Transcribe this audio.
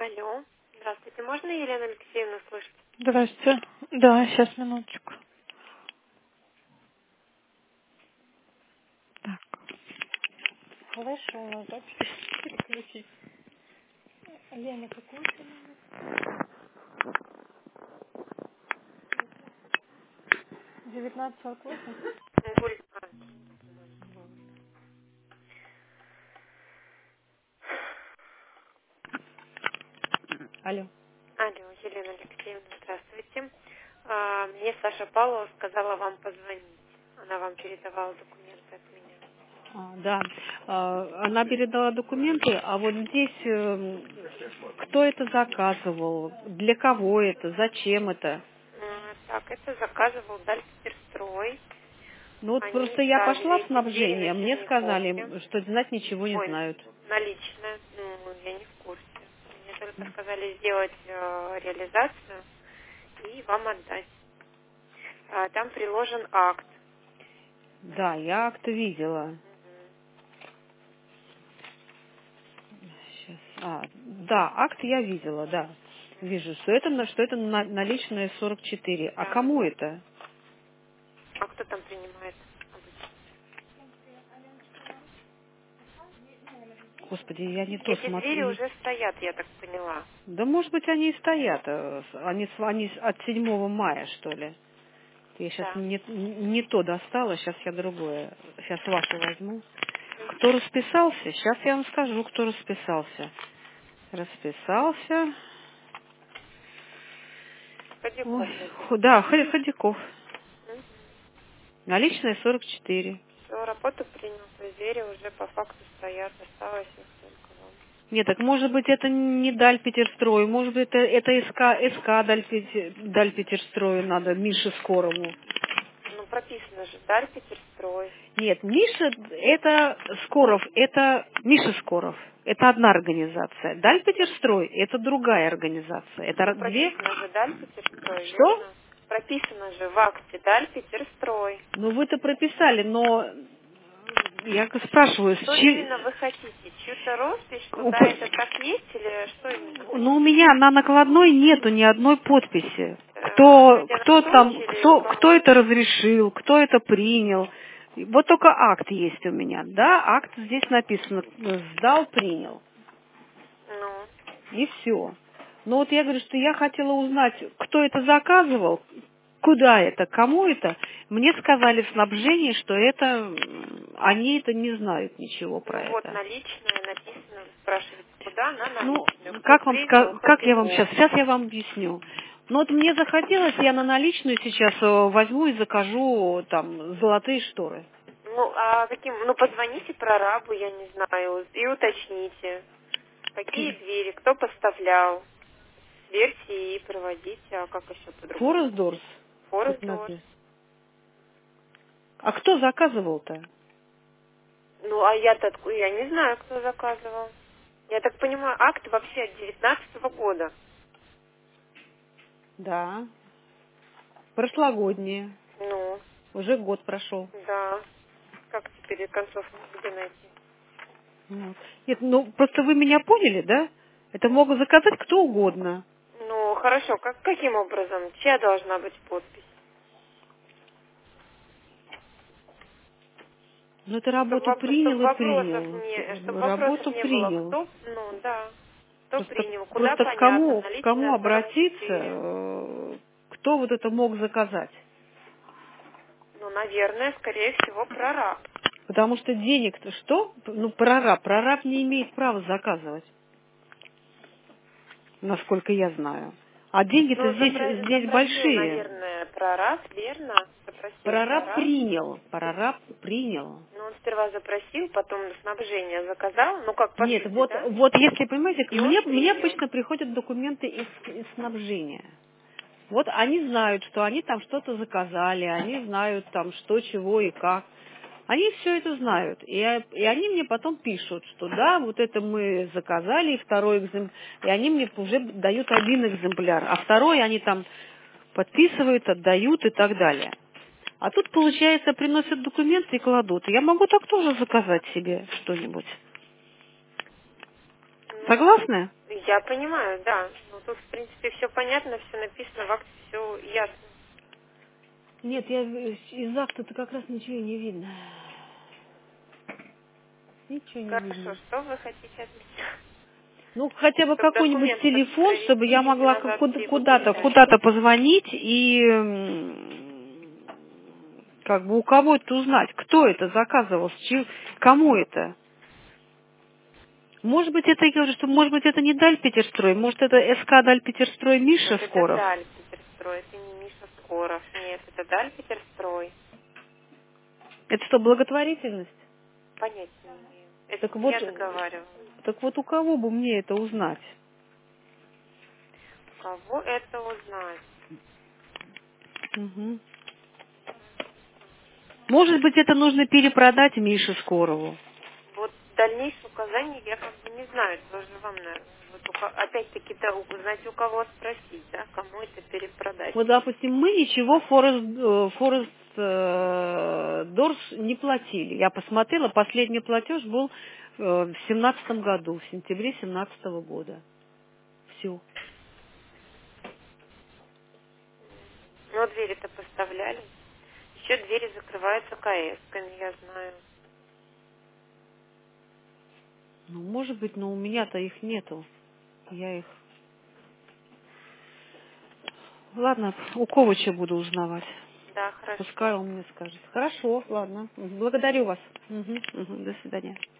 Алло. Здравствуйте. Можно Елену Алексеевну слышать? Здрасте. Да, сейчас, минуточку. Так. Слышу, у нас запись переключить. Лена, какой ты номер? 1948? Гуль. Алло. Алло, Елена Алексеевна, здравствуйте. Мне Саша Павлова сказала вам позвонить. Она вам передавала документы от меня. Да. Она передала документы, а вот здесь кто это заказывал, для кого это, зачем это? Так, это заказывал Дальпетерстрой. Ну вот Они просто я пошла ставили в эти двери на снабжение, мне Черниковке. сказали, что знать ничего не Ой, знают. наличная. Я не в курсе. Мне только сказали сделать реализацию и вам отдать. Там приложен акт. Да, я акт видела. Сейчас. Да, акт я видела, да. Вижу, что это наличные 44. А Да. кому это? А кто там принимает обычно? Господи, я не то Эти двери смотрю. уже стоят, я так поняла. Да, может быть, они и стоят. Они от 7 мая, что ли. Я сейчас Да. не то достала, сейчас я другое. Сейчас вашу возьму. Кто расписался? Сейчас я вам скажу, кто расписался. Расписался. Ой, Ходяков да, написано. Ходяков. Наличные 44. Все, работу принял, то есть двери уже по факту стоят, осталось их только вам. Нет, так может быть это не Дальпетерстрой, может быть это СК Дальпетерстрою надо, Мише Скорову. Ну, прописано же, Дальпетерстрой. Нет, Миша это Скоров, это Миша Скоров. Это одна организация. Дальпетерстрой это другая организация. Это Ну, две. прописано же Дальпетерстрой, Что? верно? Прописано же в акте Дальпетерстрой. Ну вы-то прописали, но я спрашиваю, Что именно вы хотите? Чью-то роспись, что да, это так есть, или что именно Ну, у хотите? меня на накладной нету ни одной подписи. Юрий Анатольевич или у Кто кого? это разрешил, кто это принял. Вот только акт есть у меня, да, акт здесь написано, сдал, принял, Ну, и все. Но вот я говорю, что я хотела узнать, кто это заказывал, куда это, кому это. Мне сказали в снабжении, что это, они это не знают ничего про ну вот это. наличная написано, вы спрашиваете, куда на Ну, наличную, кто принял, как я вам Ходяков. сейчас я вам объясню. Ну вот мне захотелось, я на наличную сейчас возьму и закажу там золотые шторы. Ну, а каким, ну позвоните прорабу, я не знаю, и уточните, какие двери, кто поставлял, версии и проводите, а как еще по-другому? Форесдорс. Форес Тут Дорс. написано. А кто заказывал-то? Ну, а я-то, я не знаю, кто заказывал. Я так понимаю, акт вообще от 19 года. Да. Прошлогодние. Ну, Уже год прошел. да. Как теперь концовку где найти? Вот. Нет, ну просто вы меня поняли, да? Это могут заказать кто угодно. Ну, хорошо, каким образом? Чья должна быть подпись? Ну это Чтобы работу принял и принял. чтобы вопросов Работу не было. принял. Кто, ну, да, кто принял, куда Просто понятно, к кому наличная обратиться, 44. кто вот это мог заказать? Ну, наверное, скорее всего, прораб. Потому что денег-то что? Ну, прораб. Прораб не имеет права заказывать, насколько я знаю. А деньги-то Ну, здесь запросил, большие. наверное, прораб, верно? Запросил Прораб прораб. принял. Прораб принял. Ну, он сперва запросил, потом снабжение заказал, ну, как по Нет, сути, вот, да? вот если, понимаете, И он мне принял. обычно приходят документы из снабжения. Вот они знают, что они там что-то заказали, они знают там что, чего и как. Они все это знают. И они мне потом пишут, что да, вот это мы заказали, и второй экземпляр. И они мне уже дают один экземпляр, а второй они там подписывают, отдают и так далее. А тут, получается, приносят документы и кладут. Я могу так тоже заказать себе что-нибудь. Согласны? Я понимаю, да. Ну, тут, в принципе, все понятно, все написано, в акте все ясно. Нет, из акта-то как раз ничего не видно. Ничего не Хорошо, видно. что вы хотите от меня? Ну, хотя бы Чтобы какой-нибудь документ телефон, чтобы я провести или могла назад его передать? куда-то позвонить и как бы у кого это узнать, кто это заказывал, кому это. Может быть, это, я говорю, что может быть это не Дальпетерстрой, может это СК Дальпетерстрой Миша Нет, это Скоров. Дальпетерстрой, это не Миша Скоров. Нет, это Дальпетерстрой. Это что, благотворительность? Понятия не имею. Это Так не вот, я договаривала. у кого бы мне это узнать? Кого это узнать? Мгм. Может быть, это нужно перепродать Мише Скорову. Вот дальнейшие указания я как бы не знаю, это уже вам, наверное. Вот опять-таки, да, узнать у кого спросить, да, кому это перепродать. Вот, допустим, мы ничего Форест Дорс не платили. Я посмотрела, последний платеж был в 17 году, в сентябре 17 года. Все. Ну, двери-то поставляли. Еще двери закрываются КС-ками, я знаю. Ну, может быть, но у меня-то их нету. Я их... Ладно, у Ковача буду узнавать. Да, хорошо. Пускай он мне скажет. Хорошо, ладно. Благодарю вас. Мгм, мгм, до свидания.